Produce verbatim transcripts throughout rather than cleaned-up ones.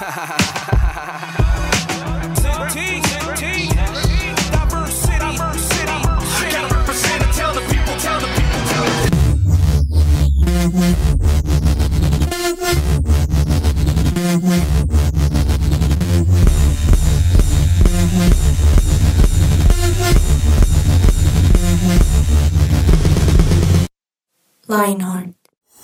Lionheart.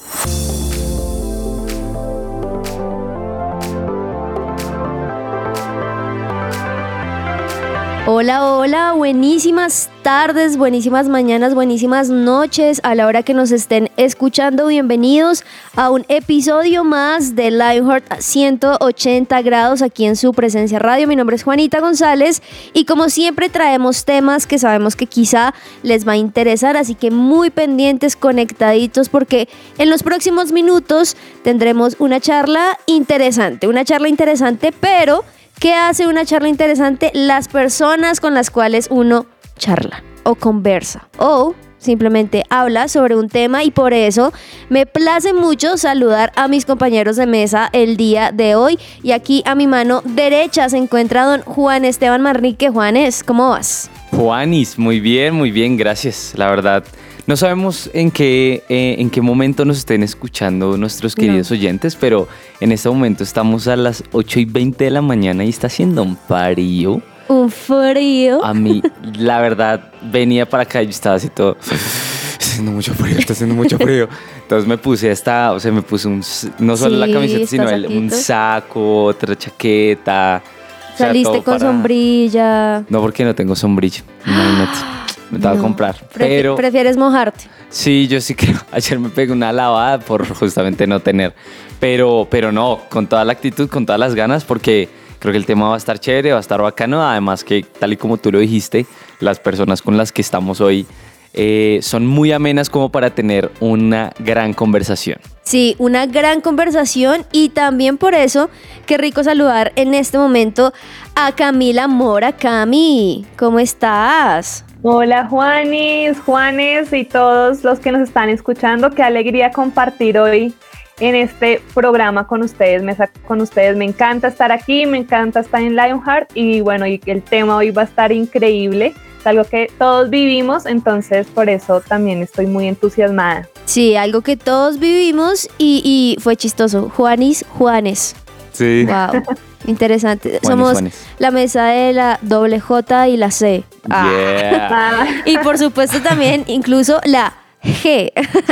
Hola, hola, buenísimas tardes, buenísimas mañanas, buenísimas noches a la hora que nos estén escuchando. Bienvenidos a un episodio más de Lionheart ciento ochenta grados aquí en su presencia radio. Mi nombre es Juanita González y como siempre traemos temas que sabemos que quizá les va a interesar, así que muy pendientes, conectaditos, porque en los próximos minutos tendremos una charla interesante, una charla interesante, pero ¿qué hace una charla interesante? Las personas con las cuales uno charla o conversa o simplemente habla sobre un tema, y por eso me place mucho saludar a mis compañeros de mesa el día de hoy. Y aquí a mi mano derecha se encuentra don Juan Esteban Manrique. Juanes, ¿cómo vas? Juanis, muy bien, muy bien, gracias. La verdad, no sabemos en qué, eh, en qué momento nos estén escuchando nuestros queridos no. oyentes, pero en este momento estamos a las ocho y veinte de la mañana y está haciendo un frío. Un frío. A mí, la verdad, venía para acá y yo estaba así todo. Está haciendo mucho frío, está haciendo mucho frío. Entonces me puse esta, o sea, me puse un, no solo sí, la camiseta, sino el, un saco, otra chaqueta. Saliste o sea, con para... sombrilla. No, porque no tengo sombrilla, imagínate. Me estaba no. a comprar, pero... ¿Prefieres mojarte? Sí, yo sí creo. Ayer me pegué una lavada por justamente no tener. Pero, pero no, con toda la actitud, con todas las ganas, porque creo que el tema va a estar chévere, va a estar bacano. Además que, tal y como tú lo dijiste, las personas con las que estamos hoy eh, son muy amenas como para tener una gran conversación. Sí, una gran conversación, y también por eso, qué rico saludar en este momento a Camila Mora. Cami, ¿cómo estás? Hola Juanis, Juanes y todos los que nos están escuchando. Qué alegría compartir hoy en este programa con ustedes, mesa con ustedes. Me encanta estar aquí, me encanta estar en Lionheart y bueno, y el tema hoy va a estar increíble. Es algo que todos vivimos, entonces por eso también estoy muy entusiasmada. Sí, algo que todos vivimos y, y fue chistoso. Juanis, Juanes. Sí. Wow. Interesante. Juanes, Somos Juanes. La mesa de la doble J y la C. Yeah. Ah. Y por supuesto también incluso la G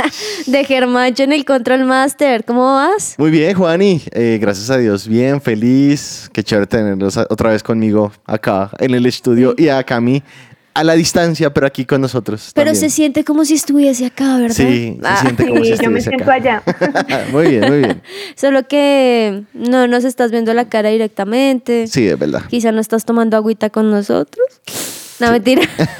de Germancho en el Control Master. ¿Cómo vas? Muy bien, Juani. Eh, gracias a Dios. Bien, feliz. Qué chévere tenerlos otra vez conmigo acá en el estudio. Sí. Y a Cami a la distancia, pero aquí con nosotros. Pero también. Se siente como si estuviese acá, ¿verdad? Sí, ah. se siente como sí, si estuviese yo me siento acá. allá. Muy bien, muy bien. Solo que no nos estás viendo la cara directamente. Sí, es verdad. Quizá no estás tomando agüita con nosotros. No, sí. Mentira.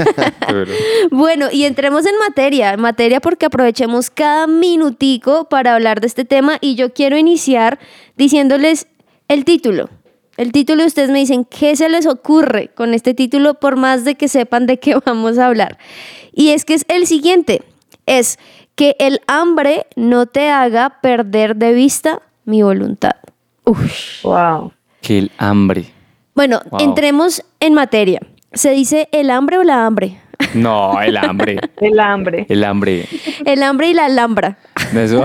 Bueno, y entremos en materia, en materia porque aprovechemos cada minutico para hablar de este tema, y yo quiero iniciar diciéndoles el título. El título, ustedes me dicen qué se les ocurre con este título, por más de que sepan de qué vamos a hablar. Y es que es el siguiente, es que el hambre no te haga perder de vista mi voluntad. Uf. Wow. Que el hambre. Bueno, wow. Entremos en materia. ¿Se dice el hambre o la hambre? No, el hambre. El hambre. El hambre. El hambre y la alhambra. Eso.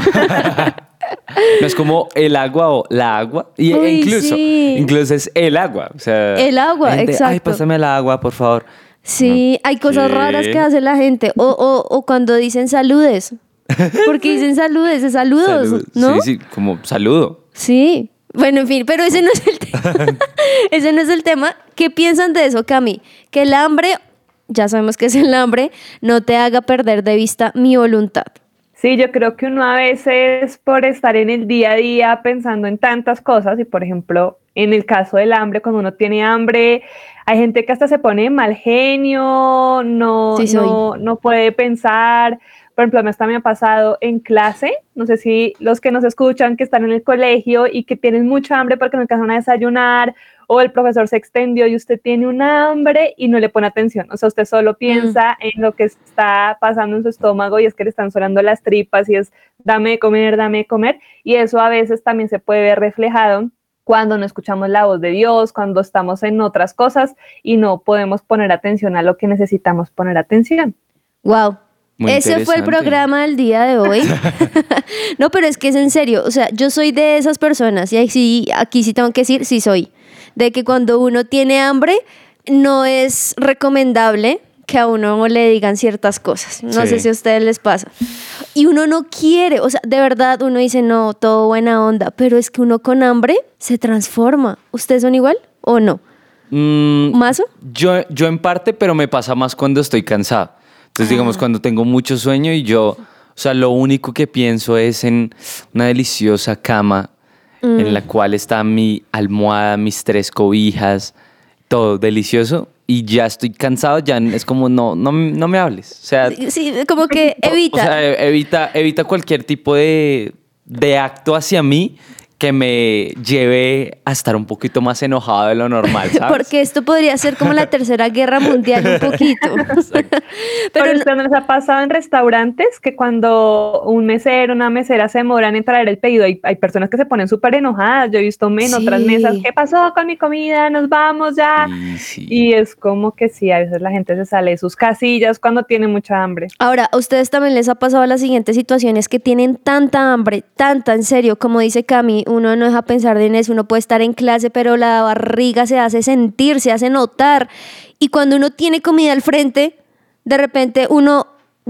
No es como el agua o la agua. Y Uy, incluso, sí. incluso es el agua. O sea, el agua, gente, exacto. Ay, pásame el agua, por favor. Sí, no. Hay cosas ¿Qué? raras que hace la gente. O, o, o cuando dicen saludes. Porque dicen saludes, es saludos, Salud. ¿no? Sí, sí, como saludo. Sí. Bueno, en fin, pero ese no es el tema. Ese no es el tema. ¿Qué piensan de eso, Cami? Que el hambre, ya sabemos que es el hambre, no te haga perder de vista mi voluntad. Sí, yo creo que uno a veces por estar en el día a día pensando en tantas cosas, y por ejemplo, en el caso del hambre, cuando uno tiene hambre, hay gente que hasta se pone mal genio, no, sí, no, no puede pensar. Por ejemplo, a mí hasta me ha pasado en clase, no sé si los que nos escuchan que están en el colegio y que tienen mucha hambre porque no alcanzan a desayunar, o el profesor se extendió y usted tiene un hambre y no le pone atención. O sea, usted solo piensa mm. en lo que está pasando en su estómago y es que le están sonando las tripas y es dame de comer, dame de comer. Y eso a veces también se puede ver reflejado cuando no escuchamos la voz de Dios, cuando estamos en otras cosas y no podemos poner atención a lo que necesitamos poner atención. Wow. Muy Ese fue el interesante. programa del día de hoy. No, pero es que es en serio. O sea, yo soy de esas personas, y ahí sí, aquí sí tengo que decir, sí soy. De que cuando uno tiene hambre, no es recomendable que a uno le digan ciertas cosas. No Sí. sé si a ustedes les pasa. Y uno no quiere, o sea, de verdad uno dice, no, todo buena onda, pero es que uno con hambre se transforma. ¿Ustedes son igual o no? Mm, ¿Mazo? Yo, yo en parte, pero me pasa más cuando estoy cansado. Entonces, digamos, cuando tengo mucho sueño y yo, o sea, lo único que pienso es en una deliciosa cama en la cual está mi almohada, mis tres cobijas, todo delicioso. Y ya estoy cansado, ya es como, no, no, no me hables. O sea, Sí, como que evita. o sea, evita, evita cualquier tipo de, de acto hacia mí que me lleve a estar un poquito más enojado de lo normal, ¿sabes? Porque esto podría ser como la tercera guerra mundial un poquito. Pero Pero ¿usted no les ha pasado en restaurantes que cuando un mesero, una mesera se demoran en traer el pedido, hay, hay personas que se ponen súper enojadas? Yo he visto en Sí. otras mesas, ¿qué pasó con mi comida? Nos vamos ya. Y sí. Y es como que sí, a veces la gente se sale de sus casillas cuando tiene mucha hambre. ahora, ¿a ustedes también les ha pasado las siguientes situaciones que tienen tanta hambre, tanta, en serio, como dice Cami, uno no deja pensar en eso, uno puede estar en clase, pero la barriga se hace sentir, se hace notar, y cuando uno tiene comida al frente, de repente uno,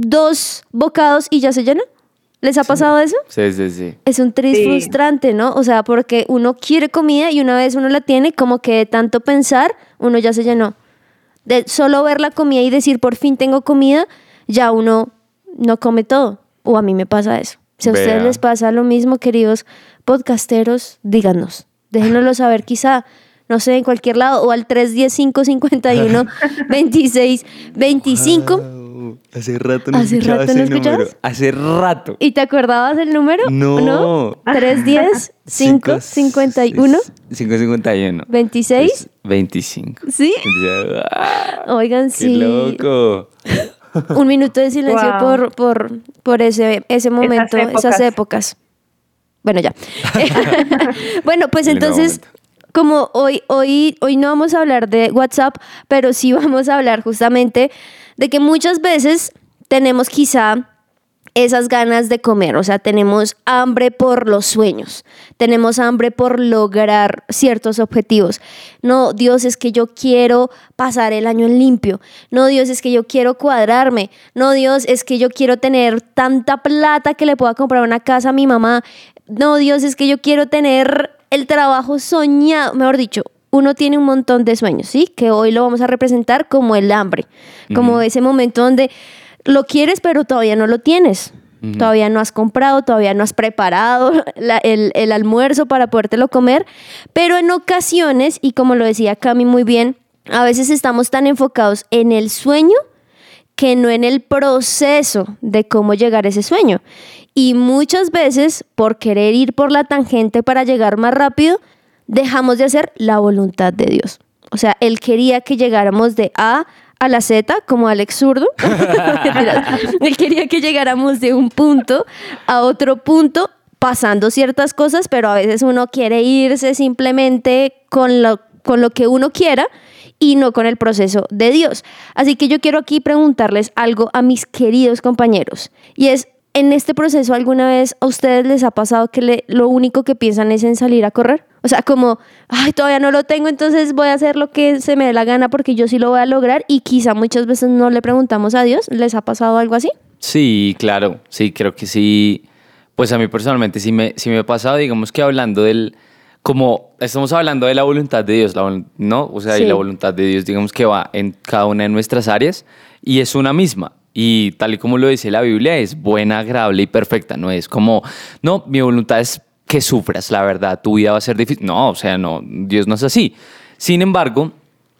dos bocados y ya se llena? ¿Les ha pasado eso? Sí, sí, sí. Es un tris Sí. frustrante, ¿no? O sea, porque uno quiere comida y una vez uno la tiene, como que de tanto pensar, uno ya se llenó. De solo ver la comida y decir, por fin tengo comida, ya uno no come todo. O a mí me pasa eso. Si a ustedes Vea. les pasa lo mismo, queridos podcasteros, díganos. Déjenoslo saber quizá, no sé, en cualquier lado, o al tres uno cero, cinco cinco uno, veintiséis veinticinco. Wow, hace rato no ¿Hace escuchaba rato ese no escuchabas? número. Hace rato. ¿Y te acordabas del número? No. tres uno cero, cinco cincuenta y uno, cinco cincuenta y uno. veintiséis. veinticinco. ¿Sí? ¡Ah! Oigan, ¡Qué sí. loco! Un minuto de silencio Wow. por, por, por ese, ese momento, esas épocas. épocas. Bueno, ya. Bueno, pues Lindo entonces, momento. como hoy, hoy, hoy no vamos a hablar de WhatsApp, pero sí vamos a hablar justamente de que muchas veces tenemos quizá esas ganas de comer, o sea, tenemos hambre por los sueños, tenemos hambre por lograr ciertos objetivos. No, Dios, es que yo quiero pasar el año en limpio. No, Dios, es que yo quiero cuadrarme. No, Dios, es que yo quiero tener tanta plata que le pueda comprar una casa a mi mamá. No, Dios, es que yo quiero tener el trabajo soñado, mejor dicho. Uno tiene un montón de sueños, ¿sí? Que hoy lo vamos a representar como el hambre, como Ujú. ese momento donde lo quieres, pero todavía no lo tienes. Ujú. Todavía no has comprado, todavía no has preparado la- el, el almuerzo para podértelo comer. Pero en ocasiones, y como lo decía Cami muy bien, a veces estamos tan enfocados en el sueño que no en el proceso de cómo llegar a ese sueño. Y muchas veces, por querer ir por la tangente para llegar más rápido, dejamos de hacer la voluntad de Dios. O sea, Él quería que llegáramos de A a la Z, como Alex Zurdo. Mentiras. Él quería que llegáramos de un punto a otro punto, pasando ciertas cosas, pero a veces uno quiere irse simplemente con lo, con lo que uno quiera y no con el proceso de Dios. Así que yo quiero aquí preguntarles algo a mis queridos compañeros, y es, ¿en este proceso alguna vez a ustedes les ha pasado que le- lo único que piensan es en salir a correr? O sea, como, ay, todavía no lo tengo, entonces voy a hacer lo que se me dé la gana porque yo sí lo voy a lograr, y quizá muchas veces no le preguntamos a Dios. ¿Les ha pasado algo así? Sí, claro, sí, creo que sí. Pues a mí personalmente sí me, sí me ha pasado, digamos que hablando del, como estamos hablando de la voluntad de Dios, la vol- ¿no? O sea, Sí. y la voluntad de Dios, digamos que va en cada una de nuestras áreas y es una misma. Y tal y como lo dice la Biblia, es buena, agradable y perfecta. No es como, no, mi voluntad es que sufras, la verdad, tu vida va a ser difícil. No, o sea, no, Dios no es así. Sin embargo,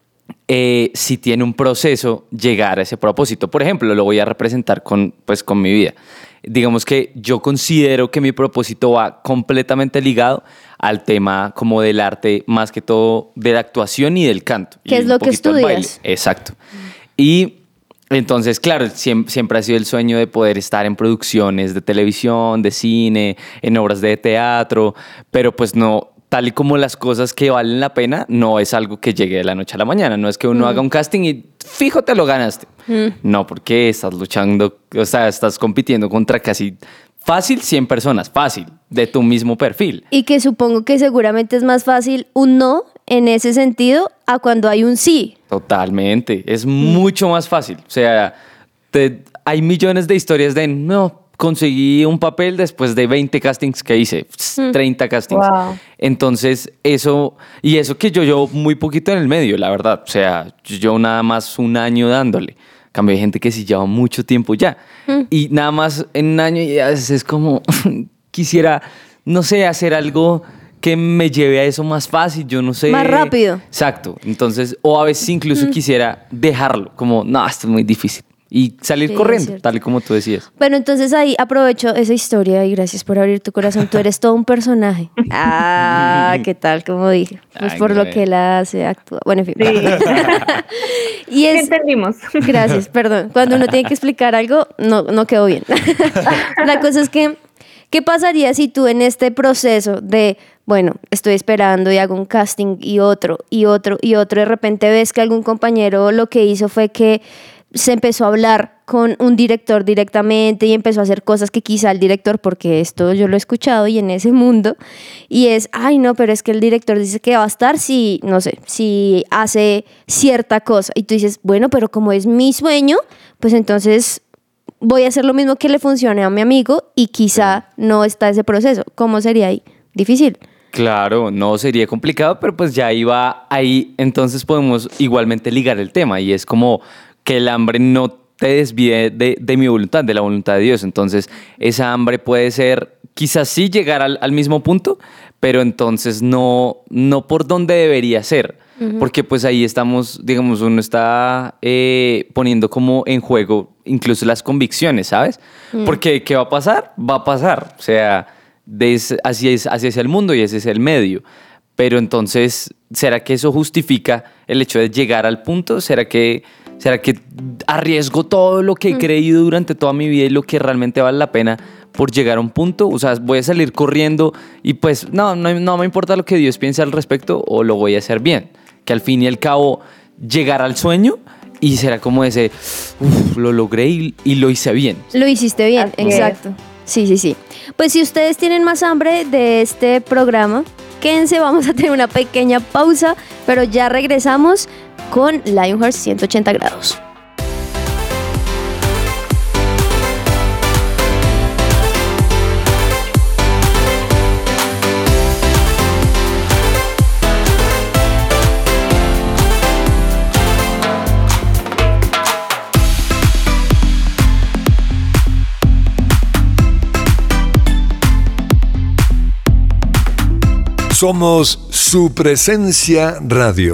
eh, si tiene un proceso llegar a ese propósito. Por ejemplo, lo voy a representar con, pues, con mi vida. Digamos que yo considero que mi propósito va completamente ligado al tema como del arte, más que todo de la actuación y del canto. ¿Qué y es un lo que poquito del baile. estudias? Exacto. Y entonces, claro, siempre, siempre ha sido el sueño de poder estar en producciones de televisión, de cine, en obras de teatro, pero pues no, tal y como las cosas que valen la pena, no es algo que llegue de la noche a la mañana. No es que uno mm. haga un casting y fijo te lo ganaste. Mm. No, porque estás luchando, o sea, estás compitiendo contra casi fácil cien personas, fácil, de tu mismo perfil. Y que supongo que seguramente es más fácil un no en ese sentido a cuando hay un sí. Totalmente, es mm. mucho más fácil. O sea, te, hay millones de historias de no, conseguí un papel después de veinte castings que hice, mm. treinta castings. Wow. Entonces, eso, y eso que yo llevo muy poquito en el medio, la verdad. O sea, yo nada más un año dándole. Cambio, hay gente que sí lleva mucho tiempo ya. Mm. Y nada más en un año y a veces es como, quisiera, no sé, hacer algo que me lleve a eso más fácil, yo no sé. Más rápido. Exacto. Entonces, o a veces incluso mm. quisiera dejarlo, como, no, esto es muy difícil. Y salir sí, corriendo, tal y como tú decías. Bueno, entonces ahí aprovecho esa historia y gracias por abrir tu corazón. Tú eres todo un personaje. Ah, ¿qué tal? Como dije. Pues Ay, por lo que él hace, actúa. Bueno, en fin. Sí. Y es, entendimos. Gracias, perdón. Cuando uno tiene que explicar algo, no, no quedó bien. La cosa es que, ¿qué pasaría si tú en este proceso de, bueno, estoy esperando y hago un casting y otro, y otro, y otro, de repente ves que algún compañero lo que hizo fue que se empezó a hablar con un director directamente y empezó a hacer cosas que quizá el director, porque esto yo lo he escuchado y en ese mundo, y es, ay no, pero es que el director dice que va a estar si, no sé, si hace cierta cosa, y tú dices, bueno, pero como es mi sueño, pues entonces voy a hacer lo mismo que le funcione a mi amigo y quizá no está ese proceso. ¿Cómo sería ahí? Difícil. Claro, no sería complicado, pero pues ya iba ahí, entonces podemos igualmente ligar el tema y es como que el hambre no te desvíe de, de mi voluntad, de la voluntad de Dios. Entonces, esa hambre puede ser, quizás sí llegar al, al mismo punto, pero entonces no, no por donde debería ser. Uh-huh. Porque pues ahí estamos, digamos, uno está eh, poniendo como en juego incluso las convicciones, ¿sabes? Uh-huh. Porque ¿qué va a pasar? Va a pasar. O sea, des, así, es, así es el mundo y ese es el medio. Pero entonces, ¿será que eso justifica el hecho de llegar al punto? ¿Será que... ¿Será que arriesgo todo lo que he creído durante toda mi vida y lo que realmente vale la pena por llegar a un punto? O sea, voy a salir corriendo y pues no, no, no me importa lo que Dios piense al respecto o lo voy a hacer bien. Que al fin y al cabo llegar al sueño y será como ese, uff, lo logré y, y lo hice bien. Lo hiciste bien, Así exacto. Es. Sí, sí, sí. Pues si ustedes tienen más hambre de este programa, quédense, vamos a tener una pequeña pausa, pero ya regresamos con Lionheart ciento ochenta grados. Somos su presencia radio.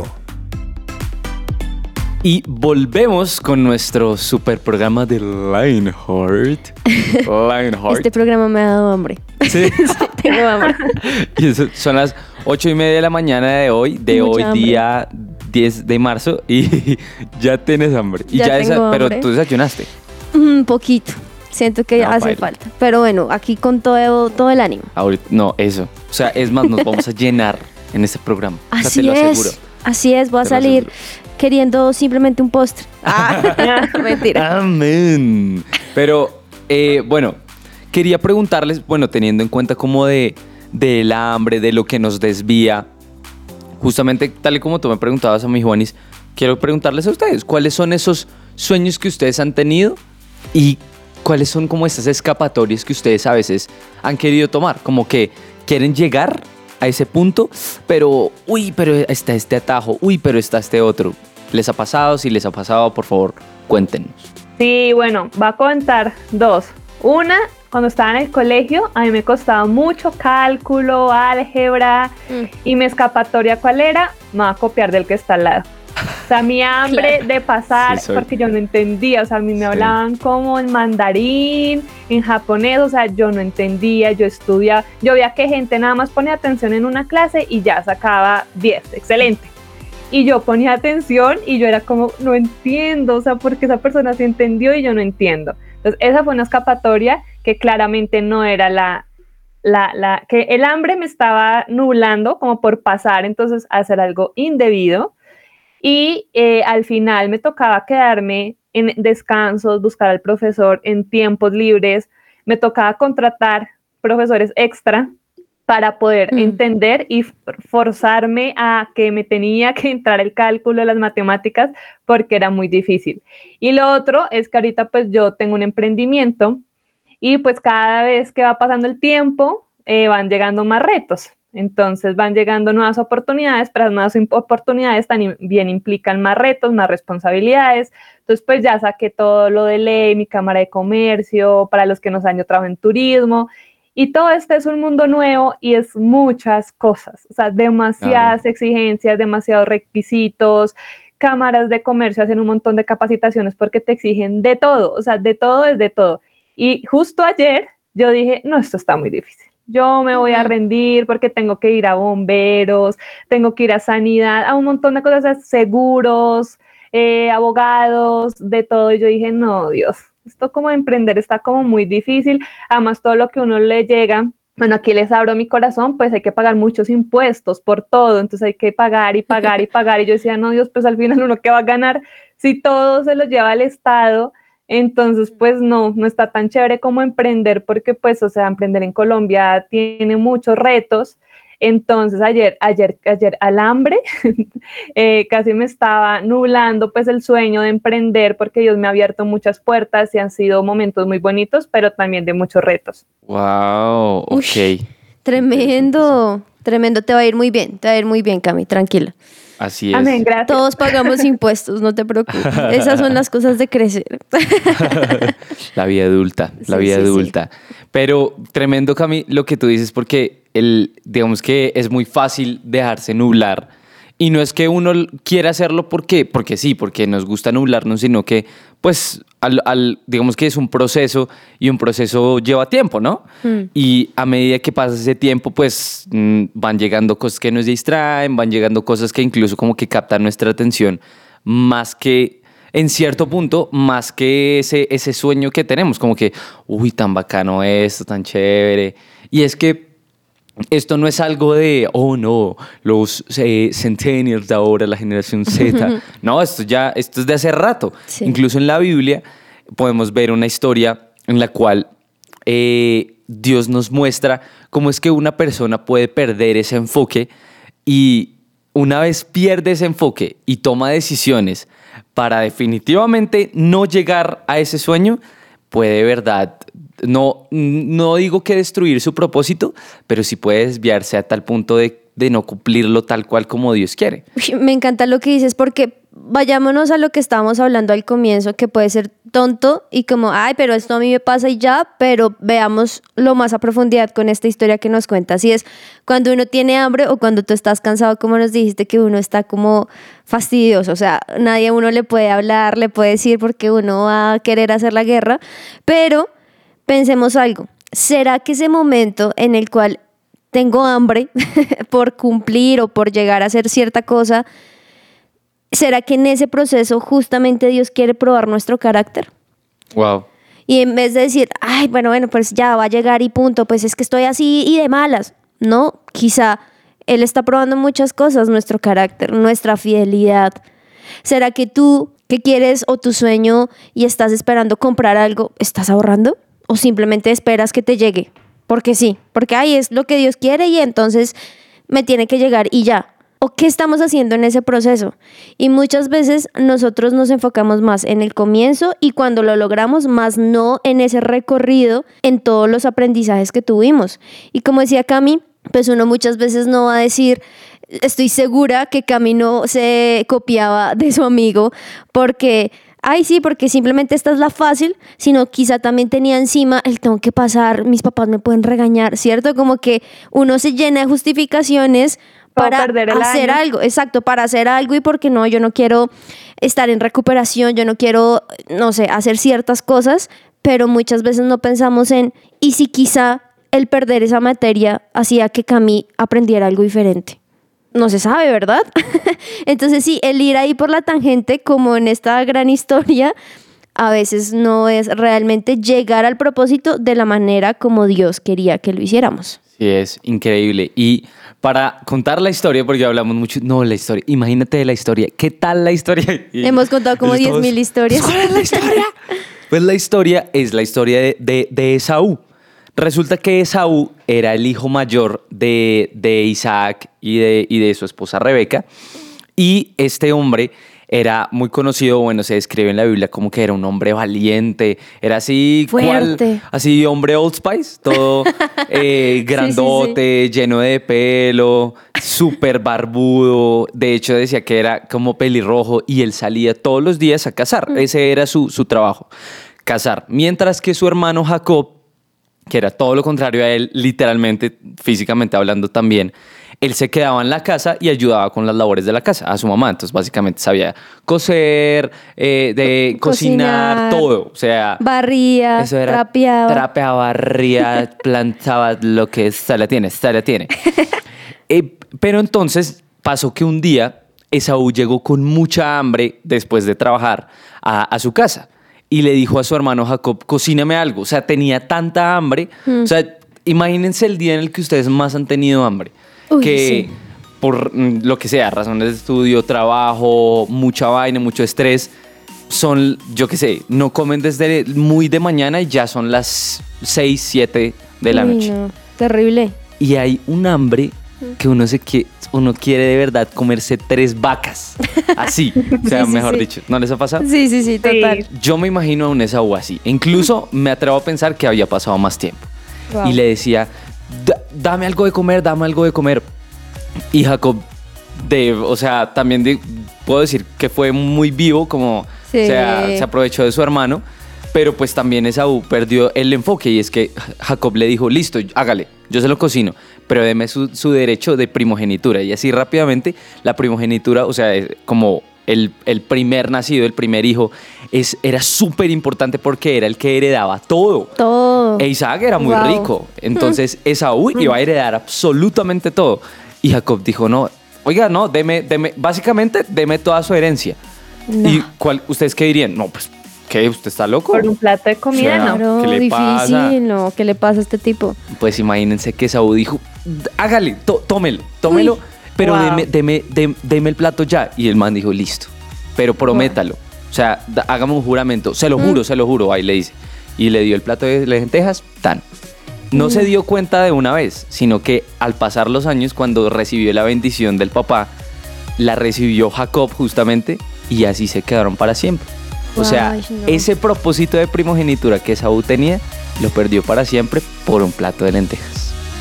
Y volvemos con nuestro super programa de Lionheart. Lionheart. Este programa me ha dado hambre. Sí. Sí, tengo hambre. Y eso, son las ocho y media de la mañana de hoy, de Mucha hoy hambre. Día diez de marzo, y ya tienes hambre. Y ya ya tengo esa, pero hambre. tú desayunaste. Un poquito. Siento que No, hace baila. falta. Pero bueno, aquí con todo, todo el ánimo. Ahorita, no, eso. O sea, es más, nos vamos a llenar en este programa. O sea, Así te lo es. aseguro. Así es, voy a Te lo salir aseguro. queriendo simplemente un postre. Ah, mentira. Amén. Pero, eh, bueno, quería preguntarles, bueno, teniendo en cuenta como de del hambre, de lo que nos desvía, justamente tal y como tú me preguntabas a mí, Juanis, quiero preguntarles a ustedes, ¿cuáles son esos sueños que ustedes han tenido y cuáles son como estas escapatorias que ustedes a veces han querido tomar? Como que quieren llegar a ese punto, pero, uy, pero está este atajo, uy, pero está este otro. ¿Les ha pasado? Si les ha pasado, por favor, cuéntenos. Sí, bueno, va a contar dos. Una, cuando estaba en el colegio, a mí me costaba mucho cálculo, álgebra, mm. y mi escapatoria, ¿cuál era? Me va a copiar del que está al lado. O sea, mi hambre claro. de pasar, sí, porque yo no entendía, o sea, a mí me sí. hablaban como en mandarín, en japonés, o sea, yo no entendía, yo estudiaba, yo veía que gente nada más ponía atención en una clase y ya sacaba diez, excelente. Y yo ponía atención y yo era como, no entiendo, o sea, porque esa persona sí entendió y yo no entiendo. Entonces, esa fue una escapatoria que claramente no era la, la, la, que el hambre me estaba nublando como por pasar entonces a hacer algo indebido y eh, al final me tocaba quedarme en descansos, buscar al profesor en tiempos libres, me tocaba contratar profesores extra para poder mm. entender y forzarme a que me tenía que entrar el cálculo, las matemáticas, porque era muy difícil. Y lo otro es que ahorita pues yo tengo un emprendimiento y pues cada vez que va pasando el tiempo eh, van llegando más retos. Entonces van llegando nuevas oportunidades, pero las nuevas oportunidades también implican más retos, más responsabilidades. Entonces pues ya saqué todo lo de ley, mi cámara de comercio, para los que nos han, yo trabajo en turismo. Y todo este es un mundo nuevo y es muchas cosas, o sea, demasiadas claro. exigencias, demasiados requisitos, cámaras de comercio hacen un montón de capacitaciones porque te exigen de todo, o sea, de todo es de todo. Y justo ayer yo dije, no, esto está muy difícil. Yo me voy a rendir porque tengo que ir a bomberos, tengo que ir a sanidad, a un montón de cosas, seguros, eh, abogados, de todo. Y yo dije, no, Dios. Esto como emprender está como muy difícil, además todo lo que uno le llega, bueno, aquí les abro mi corazón, pues hay que pagar muchos impuestos por todo, entonces hay que pagar y pagar y pagar, y yo decía, no Dios, pues al final uno qué va a ganar si todo se lo lleva al Estado, entonces pues no, no está tan chévere como emprender, porque pues, o sea, emprender en Colombia tiene muchos retos. Entonces ayer, ayer, ayer al hambre, eh, casi me estaba nublando pues el sueño de emprender porque Dios me ha abierto muchas puertas y han sido momentos muy bonitos, pero también de muchos retos. Wow, ok. Uy, tremendo, tremendo, te va a ir muy bien, te va a ir muy bien, Cami, tranquila. Así es. Amén, gracias. Todos pagamos impuestos, no te preocupes. Esas son las cosas de crecer. La vida adulta, la sí, vida sí, adulta. Sí. Pero tremendo, Cami, lo que tú dices, porque el, digamos que es muy fácil dejarse nublar. Y no es que uno quiera hacerlo porque, porque sí, porque nos gusta nublarnos, sino que, pues, al, al, digamos que es un proceso y un proceso lleva tiempo, ¿no? Mm. Y a medida que pasa ese tiempo, pues, mmm, van llegando cosas que nos distraen, van llegando cosas que incluso como que captan nuestra atención, más que, en cierto punto, más que ese, ese sueño que tenemos, como que, uy, tan bacano esto, tan chévere. Y es que esto no es algo de, oh no, los eh, centennials de ahora, la generación Z. No, esto ya esto es de hace rato. Sí. Incluso en la Biblia podemos ver una historia en la cual eh, Dios nos muestra cómo es que una persona puede perder ese enfoque y una vez pierde ese enfoque y toma decisiones para definitivamente no llegar a ese sueño, puede de verdad... No, no digo que destruir su propósito, pero sí puede desviarse a tal punto de, de no cumplirlo tal cual como Dios quiere. Me encanta lo que dices porque vayámonos a lo que estábamos hablando al comienzo, que puede ser tonto y como, ay, pero esto a mí me pasa y ya, pero veamos lo más a profundidad con esta historia que nos cuentas. Y es cuando uno tiene hambre o cuando tú estás cansado, como nos dijiste, que uno está como fastidioso, o sea, nadie a uno le puede hablar, le puede decir porque uno va a querer hacer la guerra, pero... Pensemos algo, ¿será que ese momento en el cual tengo hambre por cumplir o por llegar a hacer cierta cosa, será que en ese proceso justamente Dios quiere probar nuestro carácter? Wow. Y en vez de decir, ay, bueno, bueno, pues ya va a llegar y punto, pues es que estoy así y de malas. No, quizá Él está probando muchas cosas, nuestro carácter, nuestra fidelidad. ¿Será que tú, que quieres o tu sueño y estás esperando comprar algo, estás ahorrando? ¿O simplemente esperas que te llegue? Porque sí, porque ahí es lo que Dios quiere y entonces me tiene que llegar y ya. ¿O qué estamos haciendo en ese proceso? Y muchas veces nosotros nos enfocamos más en el comienzo y cuando lo logramos, más no en ese recorrido, en todos los aprendizajes que tuvimos. Y como decía Cami, pues uno muchas veces no va a decir... Estoy segura que Cami no se copiaba de su amigo porque... Ay, sí, porque simplemente esta es la fácil, sino quizá también tenía encima el tengo que pasar, mis papás me pueden regañar, ¿cierto? Como que uno se llena de justificaciones para hacer año. algo, exacto, para hacer algo y porque no, yo no quiero estar en recuperación, yo no quiero, no sé, hacer ciertas cosas, pero muchas veces no pensamos en, ¿y si quizá el perder esa materia hacía que Cami aprendiera algo diferente? No se sabe, ¿verdad? Entonces sí, el ir ahí por la tangente, como en esta gran historia, a veces no es realmente llegar al propósito de la manera como Dios quería que lo hiciéramos. Sí, es increíble. Y para contar la historia, porque hablamos mucho, no, la historia, imagínate de la historia, ¿qué tal la historia? Y Hemos contado como diez mil historias. ¿Cuál es la historia? Pues la historia es la historia de, de, de Esaú. Resulta que Esaú era el hijo mayor de, de Isaac y de, y de su esposa Rebeca. Y este hombre era muy conocido, bueno, se describe en la Biblia como que era un hombre valiente, era así, Fuerte. ¿cuál? Así hombre Old Spice, todo eh, grandote, sí, sí, sí. lleno de pelo, súper barbudo. De hecho decía que era como pelirrojo y él salía todos los días a cazar. Mm. Ese era su, su trabajo, cazar. Mientras que su hermano Jacob, que era todo lo contrario a él, literalmente, físicamente hablando también, él se quedaba en la casa y ayudaba con las labores de la casa a su mamá. Entonces, básicamente sabía coser, eh, de cocinar, cocinar, todo. O sea, barría, eso era, trapeaba. Trapeaba, barría, plantaba, lo que Stalia tiene, Stalia tiene. eh, pero entonces pasó que un día Esaú llegó con mucha hambre después de trabajar a, a su casa y le dijo a su hermano Jacob, cocíname algo. O sea, tenía tanta hambre. Mm. O sea, imagínense el día en el que ustedes más han tenido hambre. Uy, que sí. Por lo que sea, razones de estudio, trabajo, mucha vaina, mucho estrés, son, yo qué sé, no comen desde muy de mañana y ya son las seis, siete de la Uy, noche. No. Terrible. Y hay un hambre que uno, se quiere, uno quiere de verdad comerse tres vacas. Así, o sea, sí, sí, mejor sí. dicho. ¿No les ha pasado? Sí, sí, sí, total. Sí. Yo me imagino a un Esaú así. Incluso me atrevo a pensar que había pasado más tiempo. Wow. Y le decía, dame algo de comer, dame algo de comer. Y Jacob, de, o sea, también de, puedo decir que fue muy vivo, como, sí. o sea, se aprovechó de su hermano, pero pues también Esaú perdió el enfoque y es que Jacob le dijo, listo, hágale, yo se lo cocino, pero deme su, su derecho de primogenitura. Y así rápidamente la primogenitura, o sea, como el, el primer nacido, el primer hijo, es, era súper importante porque era el que heredaba todo. Todo. E Isaac era muy wow. rico, entonces mm. Esaú mm. iba a heredar absolutamente todo. Y Jacob dijo, no, oiga, no, deme, deme, básicamente, deme toda su herencia. No. ¿Y cuál, ustedes qué dirían? No, pues, ¿qué? ¿Usted está loco? Por un plato de comida, o sea, no. ¿Qué le difícil, pasa? No, ¿qué le pasa a este tipo? Pues imagínense que Esaú dijo, hágale, tó, tómelo, tómelo, Uy, pero wow. deme, deme, deme, deme el plato ya. Y el man dijo, listo, pero prométalo. Wow. O sea, da, hágame un juramento, se lo juro, mm. se lo juro, ahí le dice. Y le dio el plato de lentejas, tan. No mm. se dio cuenta de una vez, sino que al pasar los años, cuando recibió la bendición del papá, la recibió Jacob justamente y así se quedaron para siempre. O sea, Ay, no. ese propósito de primogenitura que Esaú tenía, lo perdió para siempre por un plato de lentejas.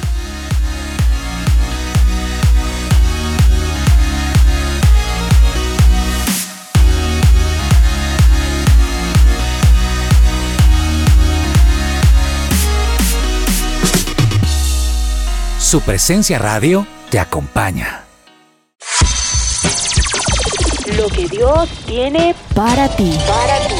Su presencia radio te acompaña. Lo que Dios tiene para ti. Para ti.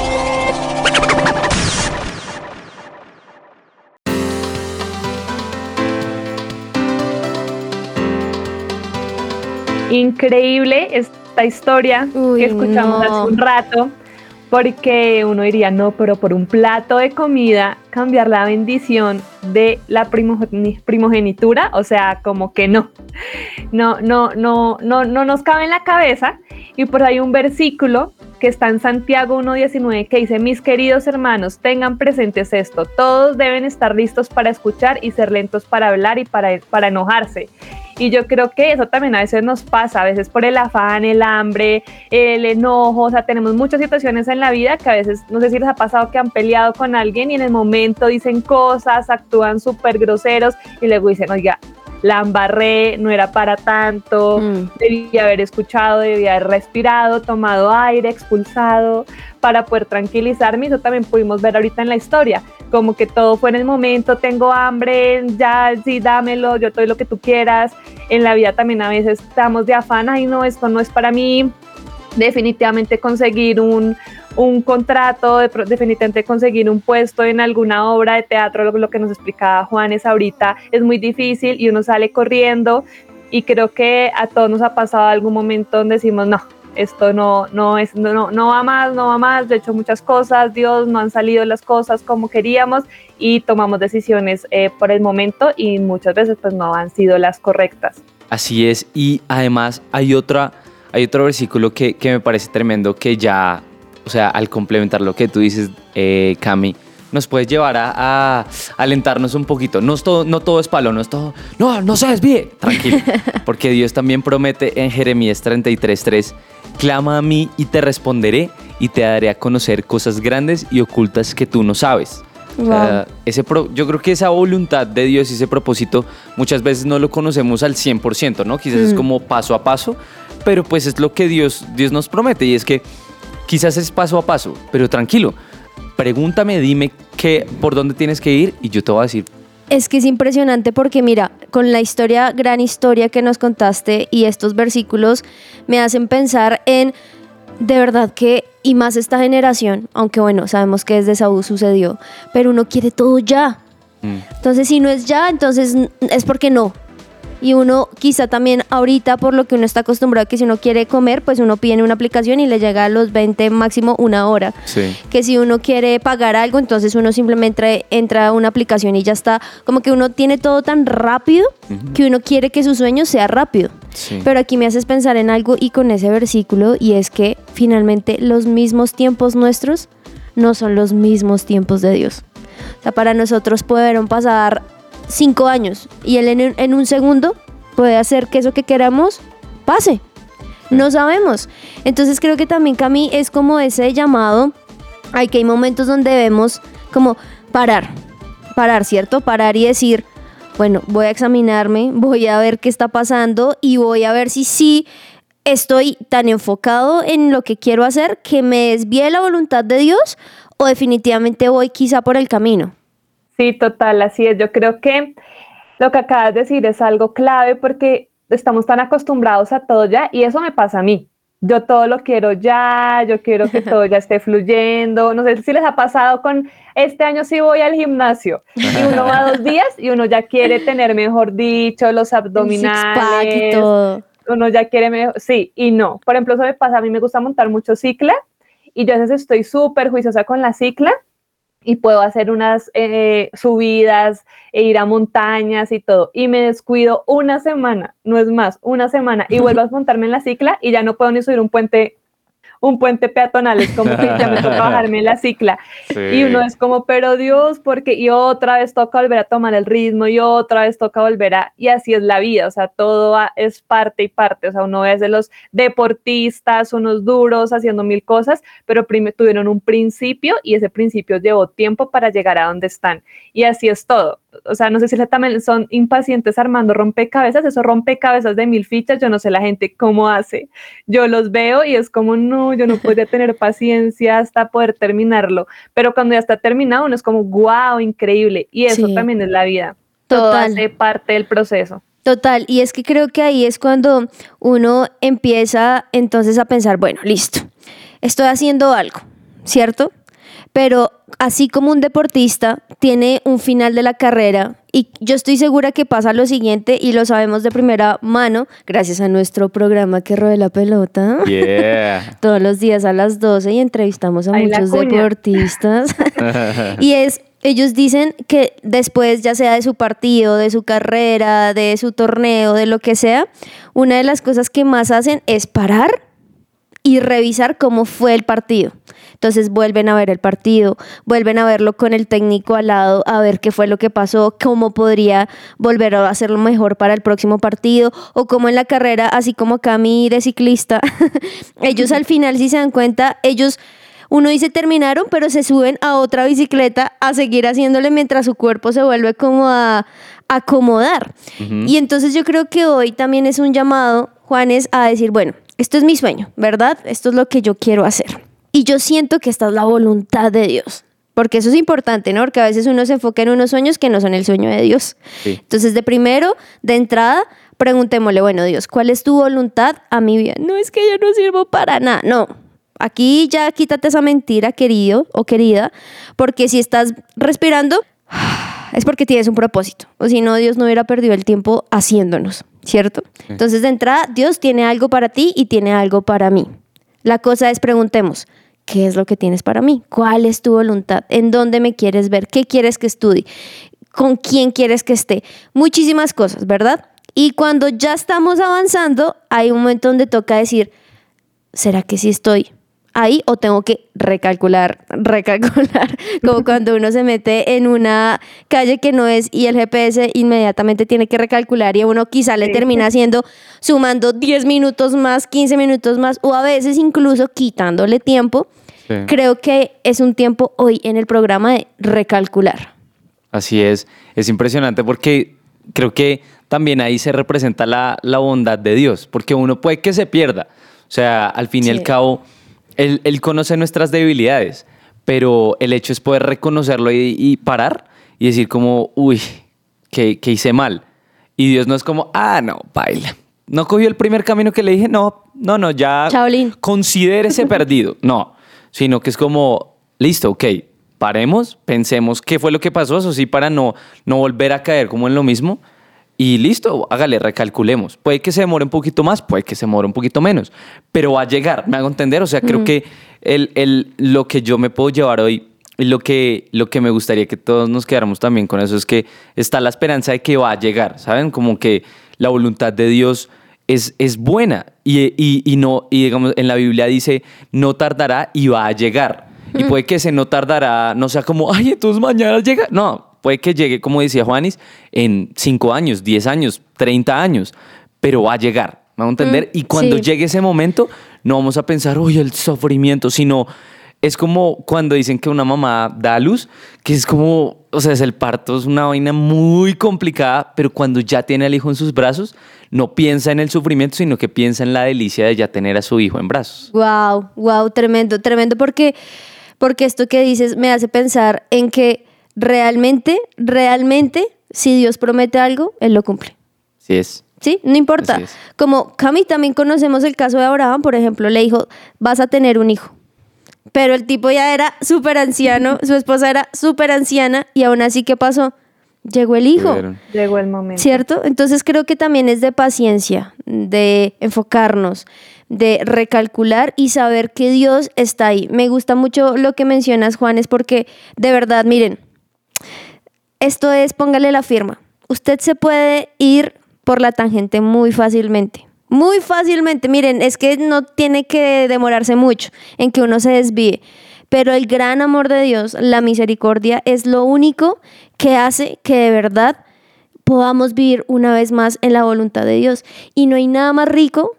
Increíble esta historia Uy, que escuchamos no. hace un rato. Porque uno diría, no, pero por un plato de comida cambiar la bendición de la primogenitura, o sea, como que no, no, no, no, no, no nos cabe en la cabeza. Y por ahí un versículo que está en Santiago uno diecinueve que dice, mis queridos hermanos, tengan presentes esto, todos deben estar listos para escuchar y ser lentos para hablar y para, para enojarse. Y yo creo que eso también a veces nos pasa, a veces por el afán, el hambre, el enojo, o sea, tenemos muchas situaciones en la vida que a veces, no sé si les ha pasado que han peleado con alguien y en el momento dicen cosas, actúan súper groseros y luego dicen, oiga, la embarré, no era para tanto, mm. debía haber escuchado, debía haber respirado, tomado aire, expulsado para poder tranquilizarme. Eso también pudimos ver ahorita en la historia, como que todo fue en el momento, tengo hambre, ya sí, dámelo, yo te doy lo que tú quieras. En la vida también a veces estamos de afán, ay no, esto no es para mí, definitivamente conseguir un, un contrato, definitivamente conseguir un puesto en alguna obra de teatro, lo, lo que nos explicaba Juanes ahorita, es muy difícil y uno sale corriendo y creo que a todos nos ha pasado algún momento donde decimos, no, esto no, no, es, no, no, no va más, no va más, de hecho muchas cosas, Dios, no han salido las cosas como queríamos y tomamos decisiones eh, por el momento y muchas veces pues no han sido las correctas. Así es, y además hay, otra, hay otro versículo que, que me parece tremendo que ya, o sea, al complementar lo que tú dices, eh, Cami, nos puede llevar a, a alentarnos un poquito. No, es todo, no todo es palo, no es todo, no, no se desvíe, tranquilo. Porque Dios también promete en Jeremías treinta y tres tres, clama a mí y te responderé y te daré a conocer cosas grandes y ocultas que tú no sabes. Wow. O sea, ese pro, yo creo que esa voluntad de Dios y ese propósito muchas veces no lo conocemos al cien por ciento, ¿no? Quizás mm. es como paso a paso, pero pues es lo que Dios, Dios nos promete y es que quizás es paso a paso, pero tranquilo. Pregúntame, dime qué, por dónde tienes que ir y yo te voy a decir. Es que es impresionante porque mira, con la historia, gran historia que nos contaste y estos versículos me hacen pensar en, de verdad que, y más esta generación, aunque bueno, sabemos que desde Esaú sucedió, pero uno quiere todo ya. Mm. Entonces si no es ya, entonces es porque no. Y uno quizá también ahorita, por lo que uno está acostumbrado, que si uno quiere comer, pues uno pide una aplicación y le llega a los veinte, máximo una hora. Sí. Que si uno quiere pagar algo, entonces uno simplemente entra a una aplicación y ya está. Como que uno tiene todo tan rápido uh-huh. que uno quiere que su sueño sea rápido. Sí. Pero aquí me haces pensar en algo y con ese versículo, y es que finalmente los mismos tiempos nuestros no son los mismos tiempos de Dios. O sea, para nosotros pudieron pasar cinco años y él en, en un segundo puede hacer que eso que queramos pase. No sabemos. Entonces creo que también, Cami, es como ese llamado. Hay que hay momentos donde debemos como parar, parar, ¿cierto? Parar y decir, bueno, voy a examinarme, voy a ver qué está pasando y voy a ver si sí estoy tan enfocado en lo que quiero hacer que me desvíe la voluntad de Dios o definitivamente voy quizá por el camino. Sí, total, así es. Yo creo que lo que acabas de decir es algo clave porque estamos tan acostumbrados a todo ya y eso me pasa a mí. Yo todo lo quiero ya, yo quiero que todo ya esté fluyendo. No sé si les ha pasado con este año sí voy al gimnasio y uno va dos días y uno ya quiere tener, mejor dicho, los abdominales. Un six-pack y todo. Uno ya quiere, mejor, sí y no. Por ejemplo, eso me pasa, a mí me gusta montar mucho cicla y yo a veces estoy súper juiciosa con la cicla. Y puedo hacer unas eh, subidas e ir a montañas y todo. Y me descuido una semana, no es más, una semana. Y vuelvo a montarme en la cicla y ya no puedo ni subir un puente, un puente peatonal. Es como que ya me toca bajarme en la cicla. Sí. Y uno es como, pero Dios, porque y otra vez toca volver a tomar el ritmo y otra vez toca volver a... Y así es la vida, o sea, todo va, es parte y parte. O sea, uno es de los deportistas, unos duros haciendo mil cosas, pero primero tuvieron un principio y ese principio llevó tiempo para llegar a donde están. Y así es todo. O sea, no sé si también son impacientes armando rompecabezas, esos rompecabezas de mil fichas, yo no sé la gente cómo hace. Yo los veo y es como, no, yo no podría tener paciencia hasta poder terminarlo. Pero cuando ya está terminado, uno es como, wow, increíble. Y eso sí. También es la vida. Todo Total. hace parte del proceso. Total, y es que creo que ahí es cuando uno empieza entonces a pensar, bueno, listo, estoy haciendo algo, ¿cierto? Pero así como un deportista tiene un final de la carrera y yo estoy segura que pasa lo siguiente y lo sabemos de primera mano gracias a nuestro programa Que Ruede la Pelota. Yeah. Todos los días a las doce y entrevistamos a Ay, muchos deportistas. Y es, ellos dicen que después, ya sea de su partido, de su carrera, de su torneo, de lo que sea, una de las cosas que más hacen es parar y revisar cómo fue el partido. Entonces vuelven a ver el partido, vuelven a verlo con el técnico al lado, a ver qué fue lo que pasó, cómo podría volver a hacerlo mejor para el próximo partido, o como en la carrera, así como Cami de ciclista, ellos al final, si se dan cuenta, ellos, uno dice terminaron, pero se suben a otra bicicleta a seguir haciéndole mientras su cuerpo se vuelve como a acomodar. Uh-huh. Y entonces yo creo que hoy también es un llamado, Juanes, a decir, bueno, esto es mi sueño, ¿verdad? Esto es lo que yo quiero hacer. Y yo siento que esta es la voluntad de Dios. Porque eso es importante, ¿no? Porque a veces uno se enfoca en unos sueños que no son el sueño de Dios. Sí. Entonces, de primero, de entrada, preguntémosle, bueno, Dios, ¿cuál es tu voluntad a mi vida? No es que yo no sirvo para nada. No. Aquí ya quítate esa mentira, querido o querida. Porque si estás respirando, es porque tienes un propósito. O si no, Dios no hubiera perdido el tiempo haciéndonos, ¿cierto? Sí. Entonces, de entrada, Dios tiene algo para ti y tiene algo para mí. La cosa es preguntemos, ¿qué es lo que tienes para mí? ¿Cuál es tu voluntad? ¿En dónde me quieres ver? ¿Qué quieres que estudie? ¿Con quién quieres que esté? Muchísimas cosas, ¿verdad? Y cuando ya estamos avanzando, hay un momento donde toca decir, ¿será que sí estoy ahí o tengo que recalcular, recalcular? Como cuando uno se mete en una calle que no es y el G P S inmediatamente tiene que recalcular y uno quizá le termina haciendo, sumando diez minutos más, quince minutos más o a veces incluso quitándole tiempo. Sí. Creo que es un tiempo hoy en el programa de recalcular. Así es, es impresionante porque creo que también ahí se representa la, la bondad de Dios, porque uno puede que se pierda. O sea, al fin y sí. al cabo, él, él conoce nuestras debilidades, pero el hecho es poder reconocerlo y, y parar y decir como, uy, que, que hice mal. Y Dios no es como, ah, no, baila. No cogió el primer camino que le dije, no, no, no, ya Chaolín. Considérese perdido. No, sino que es como, listo, ok, paremos, pensemos qué fue lo que pasó, eso sí, para no, no volver a caer como en lo mismo. Y listo, hágale, recalculemos. Puede que se demore un poquito más, puede que se demore un poquito menos, pero va a llegar, me hago entender. O sea, creo mm. que el, el, lo que yo me puedo llevar hoy y lo que, lo que me gustaría que todos nos quedáramos también con eso es que está la esperanza de que va a llegar, ¿saben? Como que la voluntad de Dios es, es buena y, y, y, no, y digamos, en la Biblia dice no tardará y va a llegar. Mm. Y puede que ese no tardará, no sea como, ay, entonces mañana llega. No. Puede que llegue, como decía Juanis, en cinco años, diez años, treinta años, pero va a llegar, ¿me van a entender? Mm, y cuando sí. llegue ese momento, no vamos a pensar, uy, el sufrimiento, sino es como cuando dicen que una mamá da a luz, que es como, o sea, es el parto, es una vaina muy complicada, pero cuando ya tiene al hijo en sus brazos, no piensa en el sufrimiento, sino que piensa en la delicia de ya tener a su hijo en brazos. Wow, wow, tremendo, tremendo, porque, porque esto que dices me hace pensar en que Realmente, realmente, si Dios promete algo, Él lo cumple. Sí es. Sí, no importa. Como Cami, también conocemos el caso de Abraham, por ejemplo, le dijo, vas a tener un hijo. Pero el tipo ya era súper anciano, su esposa era súper anciana y aún así, ¿qué pasó? Llegó el hijo. Llegó el momento. ¿Cierto? Entonces creo que también es de paciencia, de enfocarnos, de recalcular y saber que Dios está ahí. Me gusta mucho lo que mencionas, Juanes, porque de verdad, miren, esto es, póngale la firma. Usted se puede ir por la tangente muy fácilmente. Muy fácilmente. Miren, es que no tiene que demorarse mucho en que uno se desvíe. Pero el gran amor de Dios, la misericordia, es lo único que hace que de verdad podamos vivir una vez más en la voluntad de Dios. Y no hay nada más rico,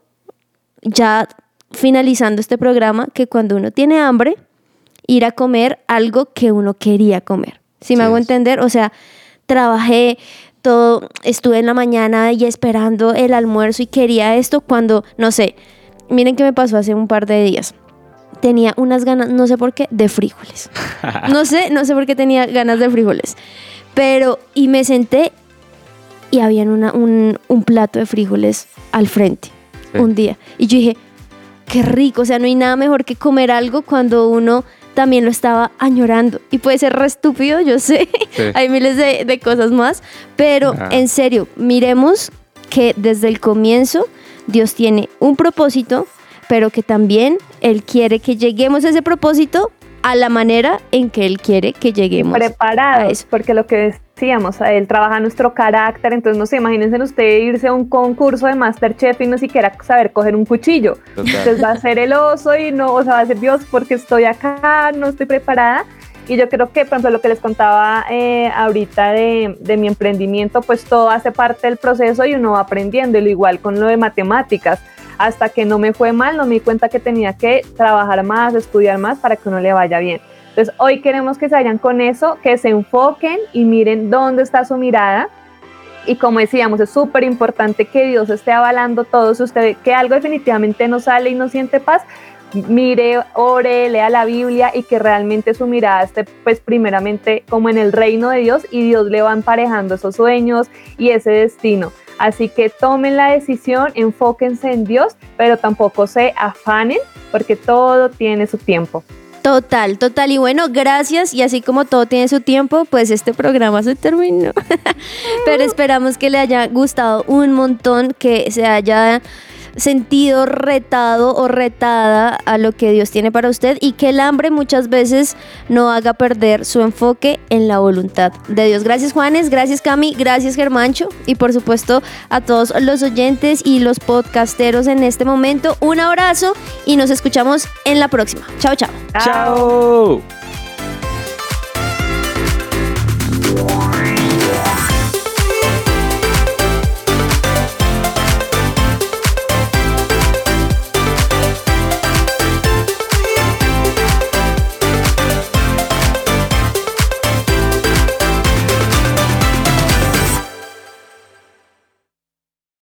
ya finalizando este programa, que cuando uno tiene hambre, ir a comer algo que uno quería comer. ¿Sí me hago entender? O sea, trabajé todo, estuve en la mañana y esperando el almuerzo y quería esto cuando, no sé, miren qué me pasó hace un par de días. Tenía unas ganas, no sé por qué, de frijoles. No sé, no sé por qué tenía ganas de frijoles. Pero, y me senté y había una, un, un plato de frijoles al frente, sí. un día. Y yo dije, qué rico, o sea, no hay nada mejor que comer algo cuando uno también lo estaba añorando. Y puede ser re estúpido, yo sé, sí. hay miles de, de cosas más, pero ah. en serio, miremos que desde el comienzo Dios tiene un propósito, pero que también Él quiere que lleguemos a ese propósito a la manera en que Él quiere que lleguemos. Preparados, a eso. Porque lo que decíamos, Él trabaja nuestro carácter, entonces no sé, imagínense usted irse a un concurso de MasterChef y no siquiera saber coger un cuchillo. Total. Entonces va a ser el oso y no, o sea, va a ser Dios porque estoy acá, no estoy preparada. Y yo creo que, por ejemplo, lo que les contaba eh, ahorita de, de mi emprendimiento, pues todo hace parte del proceso y uno va aprendiendo, y lo igual con lo de matemáticas. Hasta que no me fue mal, no me di cuenta que tenía que trabajar más, estudiar más para que uno le vaya bien. Entonces, hoy queremos que se vayan con eso, que se enfoquen y miren dónde está su mirada. Y como decíamos, es súper importante que Dios esté avalando todo. Si usted ve que algo definitivamente no sale y no siente paz, mire, ore, lea la Biblia y que realmente su mirada esté pues primeramente como en el reino de Dios, y Dios le va emparejando esos sueños y ese destino. Así que tomen la decisión, enfóquense en Dios, pero tampoco se afanen porque todo tiene su tiempo. Total, total. Y bueno, gracias. Y así como todo tiene su tiempo, pues este programa se terminó. Pero esperamos que le haya gustado un montón, que se haya sentido retado o retada a lo que Dios tiene para usted y que el hambre muchas veces no haga perder su enfoque en la voluntad de Dios. Gracias Juanes, gracias Cami, gracias Germancho y por supuesto a todos los oyentes y los podcasteros en este momento. Un abrazo y nos escuchamos en la próxima. Chao, chao. ¡Chao!